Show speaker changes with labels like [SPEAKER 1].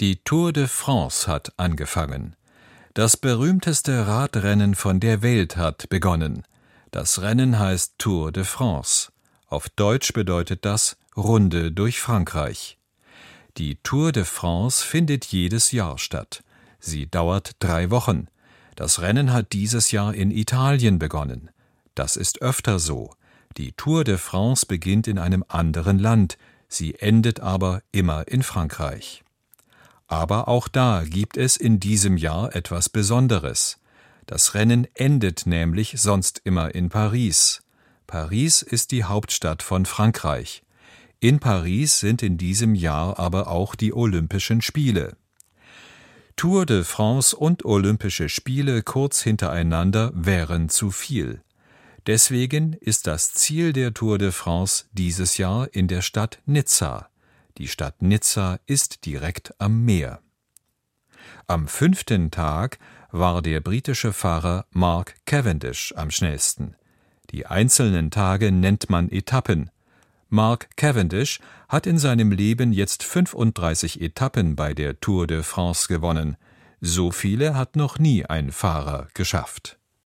[SPEAKER 1] Die Tour de France hat angefangen. Das berühmteste Radrennen von der Welt hat begonnen. Das Rennen heißt Tour de France. Auf Deutsch bedeutet das Runde durch Frankreich. Die Tour de France findet jedes Jahr statt. Sie dauert 3 Wochen. Das Rennen hat dieses Jahr in Italien begonnen. Das ist öfter so. Die Tour de France beginnt in einem anderen Land, sie endet aber immer in Frankreich. Aber auch da gibt es in diesem Jahr etwas Besonderes. Das Rennen endet nämlich sonst immer in Paris. Paris ist die Hauptstadt von Frankreich. In Paris sind in diesem Jahr aber auch die Olympischen Spiele. Tour de France und Olympische Spiele kurz hintereinander wären zu viel. Deswegen ist das Ziel der Tour de France dieses Jahr in der Stadt Nizza. Die Stadt Nizza ist direkt am Meer. Am 5. Tag war der britische Fahrer Mark Cavendish am schnellsten. Die einzelnen Tage nennt man Etappen. Mark Cavendish hat in seinem Leben jetzt 35 Etappen bei der Tour de France gewonnen. So viele hat noch nie ein Fahrer geschafft.